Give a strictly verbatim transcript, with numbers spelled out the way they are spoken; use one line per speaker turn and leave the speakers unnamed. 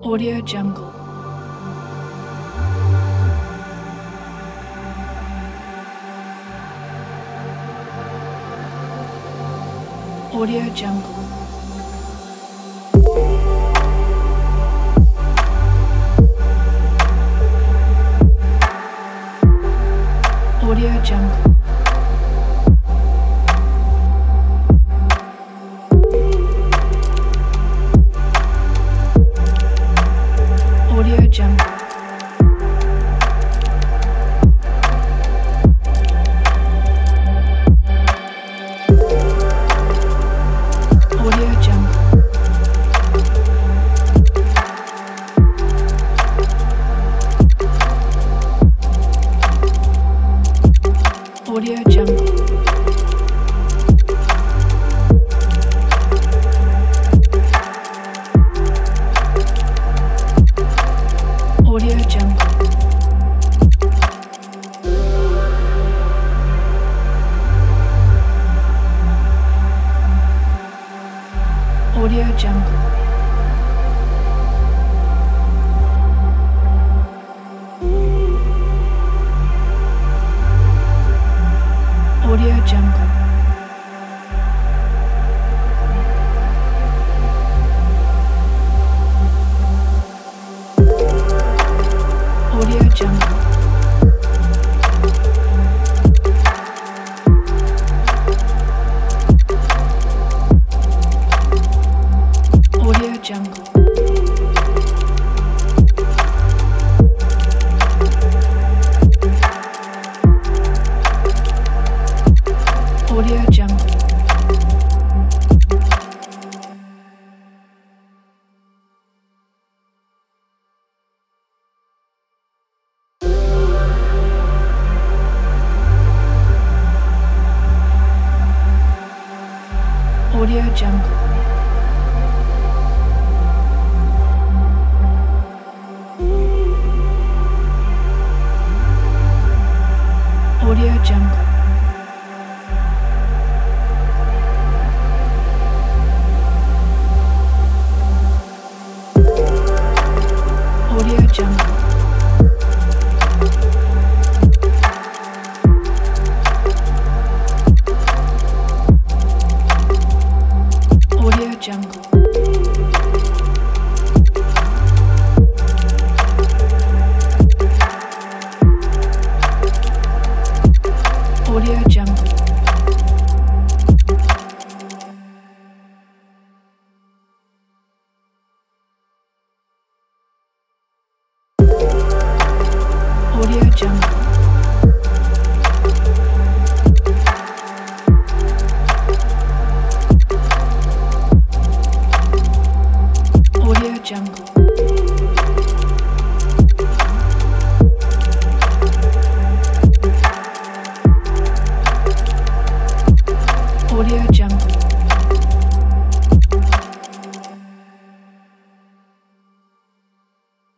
Audio Jungle. Audio Jungle. Audio Jungle. Audio Jungle. Audio Jungle. Audio Jungle. Audio Jungle. Audio Jungle. Audio Jungle. Audio Jungle. Audio Jungle. Audio Jungle. Audio Jungle. Audio Jungle. Audio Jungle. Audio Jungle. Audio Jungle. Audio Jungle. Audio Jungle.